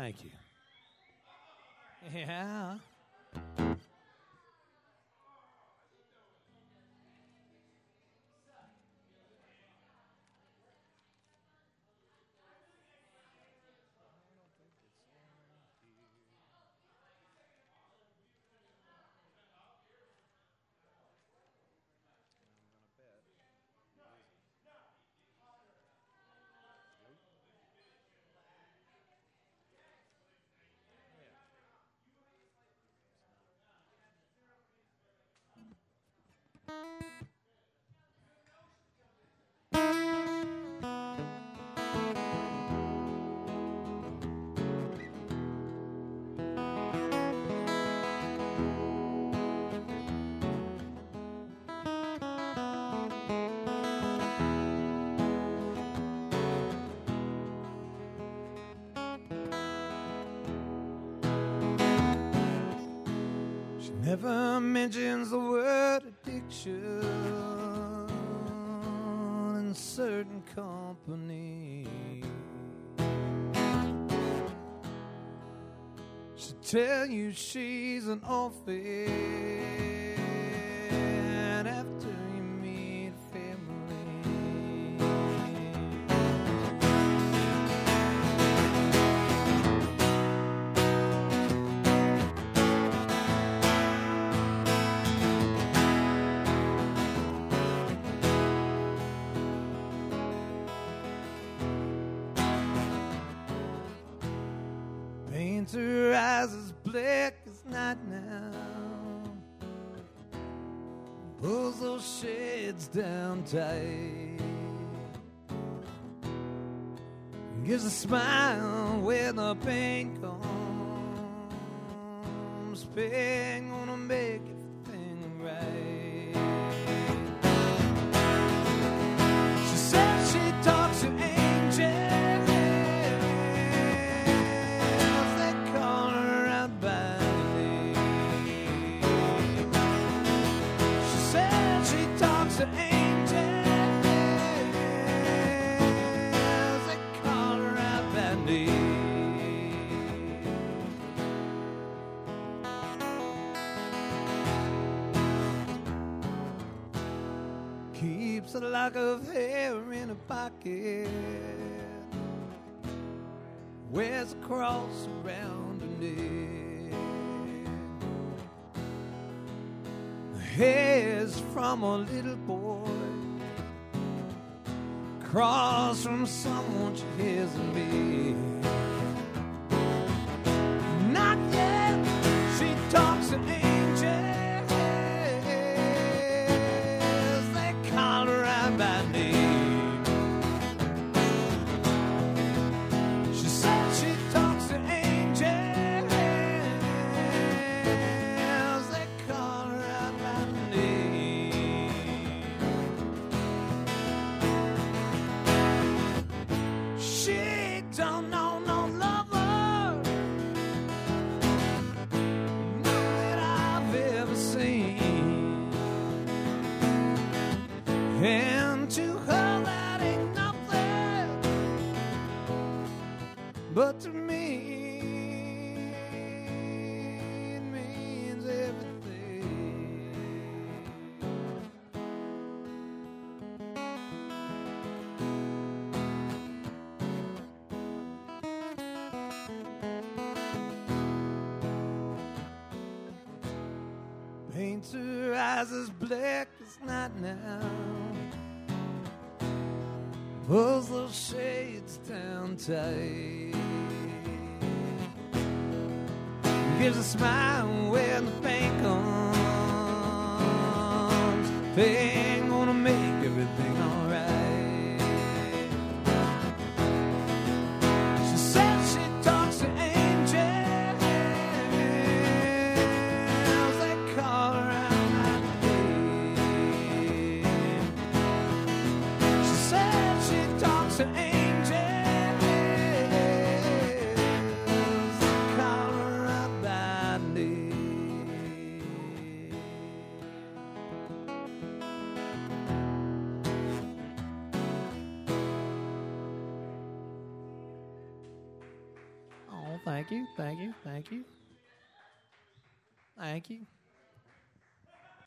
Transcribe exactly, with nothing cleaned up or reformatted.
Thank you. Yeah. Never mentions the word addiction in certain company. She'll tell you she's an orphan after you meet family. Paints her eyes as black as night now, pulls those shades down tight, gives a smile when the pain comes. Pain gonna make everything right. She says she talks to angels. The angels, they call her out by name. Keeps a lock of hair in her pocket, wears a cross around her neck. Hair's from a little boy, cross from someone she hasn't been. Not yet, she talks to angels, they call her out by name. She said she talks to angels, they call her out by name. She don't know no lover, none that I've ever seen. And to her that ain't nothing, but to me it means everything. Paints her eyes as black as night now, pulls those shades down tight, gives a smile when the pain comes. Pain gonna make everything alright. She says she talks to angels, they call her out by name. She said she talks to angels, they call her out by name. Oh, thank you, thank you, thank you. Thank you.